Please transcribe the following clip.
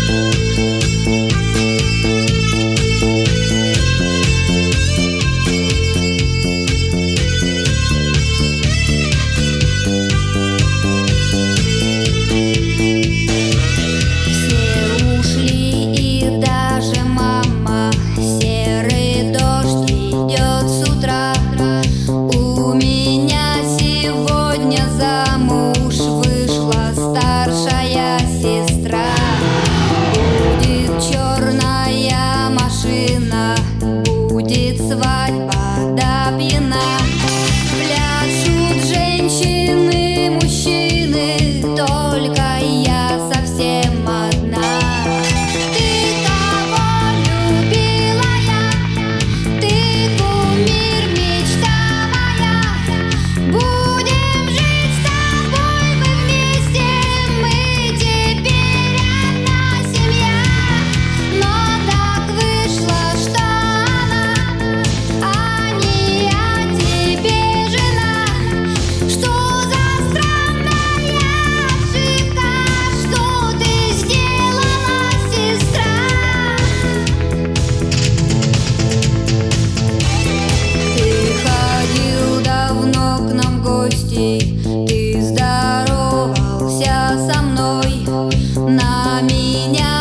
Свадьба да пьяна, пляшут женщины, мужчины, только я совсем одна. Ты кого любила я? Ты кумир, мечта моя. Будем жить с тобой мы вместе, мы теперь одна семья. Но так вышло, что ты здоровался со мной, на меня